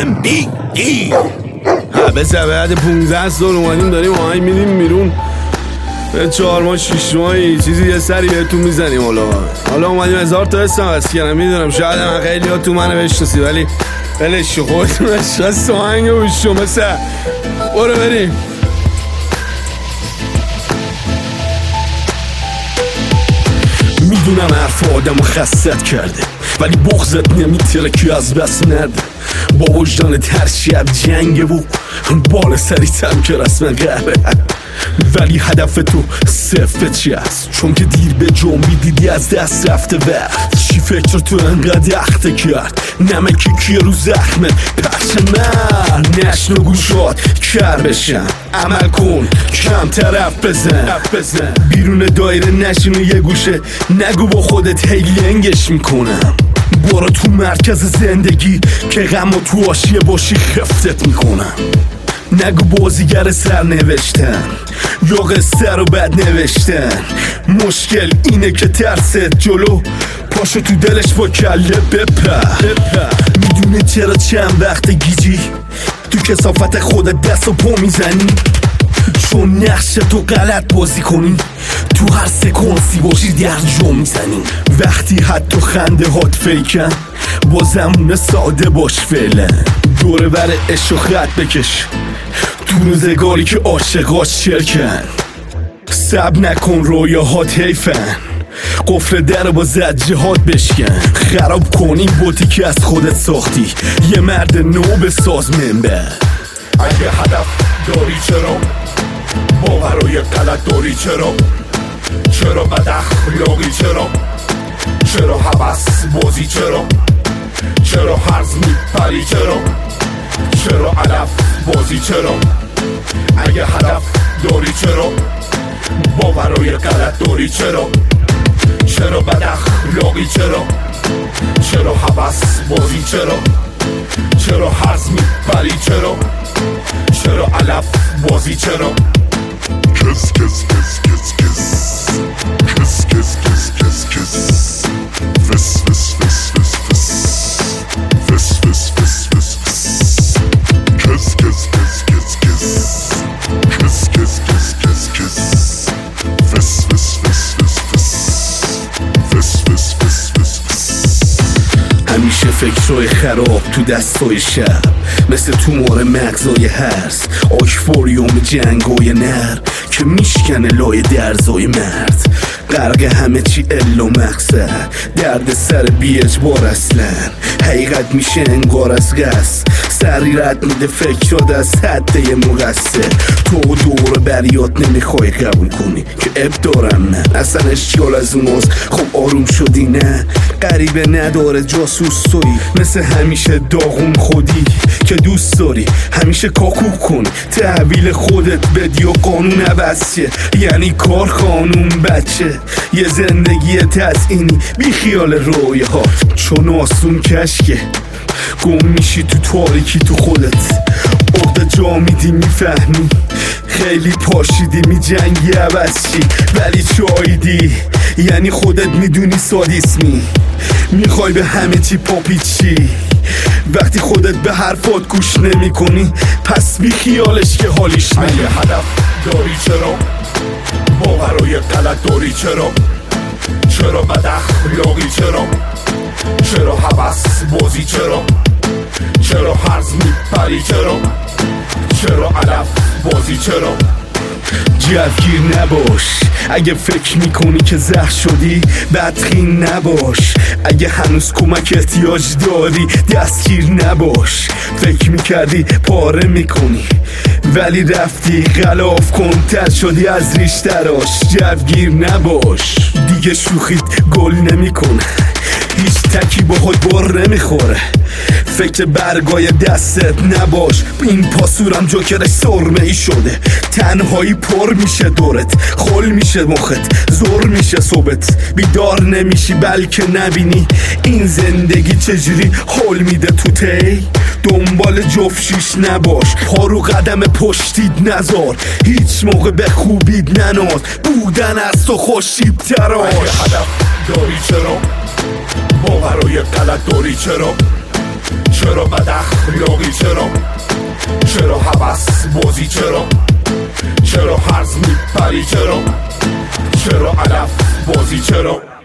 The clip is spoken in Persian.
میگی؟ بسه بعد 15 سال اومدیم داریم آهنگ میدیم بیرون، به 4 ماه 6 ماهی چیزی یه سری بهتون میزنیم. حالا اومدیم 1000 تا اسم هست کردم. میدونم شاید من خیلی ها تو منو بشناسی، ولی بلش خودتون بشناس آهنگ رو شما سه برو بریم. میدونم حرف آدمو خستت کرده، ولی بغضت نمیتره که از بس نده. با وجدانت هر شب جنگه و بال سریتم که رسم قهبه، ولی هدف تو صفت چی هست؟ چون که دیر به جنبی دیدی از دست رفته وقت. چی فکر تو انقدر اخته کرد؟ نمکی که رو زخمت پرچ من نشنو گوشات کر بشن. عمل کن کم طرف بزن، بیرون دایره نشین و یه گوشه نگو با خودت هی لنگش میکنم. برو تو مرکز زندگی که غم و تو آشیه باشی خفتت میکنم. نگو بازیگر سر نوشتن یا قصه رو بد نوشتن. مشکل اینه که ترست جلو پاشو تو دلش با کله بپر. میدونه چرا چند وقت گیجی تو کثافت خودت دست و پا میزنی؟ چون نقش تو غلط بازی کنی تو هر سکانسی باشی در جا میزنی. وقتی حتی خنده هات فیکن با زمون ساده باش فعلا. دوره بر عشق و خط بکش تو روزگاری که عاشقاش شرکن. سب نکن رویاهات حیفن، قفل در با زجهات بشکن. خراب کن این بوتی که از خودت ساختی، یه مرد نو بساز منبر. اگه هدف داری چرا باورای غلط داری؟ چرا بد اخلاقی؟ چرا هوس بازی؟ چرا هرز میپری؟ چرا علف بازی؟ اگه هدف داری چرا باورای غلط داری؟ چرا بد اخلاقی؟ چرا هوس بازی؟ چرا هرز میپری؟ چرا علف بازی؟ کس کس کس کس کس کس کس کس کس کس فس فس فس فس فس فس فس فس فس کس کس کس کس کس کس کس کس کس کس فس فس فس فس فس فس فس فس فس. همیشه فکرهای خراب تو دستای شب، مثل تومار مغزای هرس. آکفوریوم جنگای نر که میشکنه لای درزای مرد. غرق همه چی الا مقصد، درد سر بی اجبار اصلا. حقیقت میشه انگار از قصد، سری رد میده فکر شده از حد یه مقصر. تو دور بریات نمیخوای قبول کنی که اب دارم من، اصلا اشکال از اوناست. خب آروم شدی نه؟ غریبه نداره جاسوس توی، مثل همیشه داغون خودی که دوست داری همیشه کاکو کنی. تحویل خودت بدی و قانون عوضیه، یعنی کار خانون بچه. یه زندگی تزئینی بی خیال رویاهات، چون آسون کشکه گم میشی تو تاریکی تو خودت. عقده جا میدی میفهمی خیلی پاشیدی میجنگی عوضی، ولی چایدی یعنی خودت میدونی سادیسمی. میخوای به همه چی پاپیچی، وقتی خودت به حرفات گوش نمی کنی پس بی خیالش که حالیش نمی. اگه هدف داری چرا باورای غلط داری؟ چرا بد اخلاقی؟ چرا هوس بازی؟ چرا هرز میپری؟ چرا علف بازی؟ جوگیر نباش اگه فکر میکنی که زخ شدی، بدخین نباش اگه هنوز کمک احتیاج داری، دستگیر نباش. فکر میکردی پاره میکنی ولی رفتی غلاف کن، تر شدی از ریش تراش. جوگیر نباش دیگه شوخیت گل نمیکنه، هیچ تکی باهات بار نمیخوره. فکر برگای دستت نباش، این پاسورم جوکرش سرمه ای شده. تنهایی پر میشه دورت، خل میشه مخت، زور میشه صبحت. بیدار نمیشی بلکه نبینی این زندگی چجوری حل میده تو تی. دنبال جفشیش نباش، پارو قدم پشتید نزار، هیچ موقع به خوبید نناز. بودن از تو خوشیب تراش. اگه هدف داری چرا باورای غلط داری؟ چرا بد اخلاقی چرا چرا هوس بازی چرا هرز میپری چرا علف بازی چرا